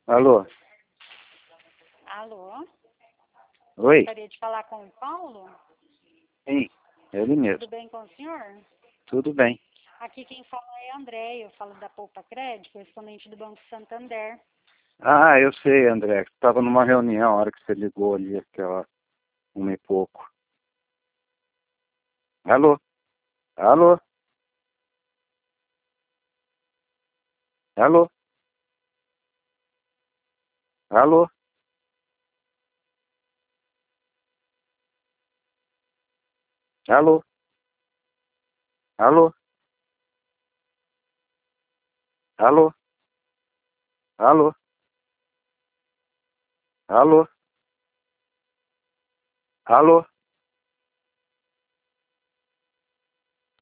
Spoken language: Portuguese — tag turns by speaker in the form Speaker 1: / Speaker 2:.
Speaker 1: Alô?
Speaker 2: Alô?
Speaker 1: Oi?
Speaker 2: Gostaria de falar com o Paulo?
Speaker 1: Sim, ele mesmo.
Speaker 2: Tudo bem com o senhor?
Speaker 1: Tudo bem.
Speaker 2: Aqui quem fala é André, eu falo da Poupa Crédito, correspondente do Banco Santander.
Speaker 1: Ah, eu sei, André. Estava numa reunião a hora que você ligou ali, aquela 1 e pouco. Alô? Alô? Alô? Alô? Alô? Alô? Alô? Alô? Alô? Alô?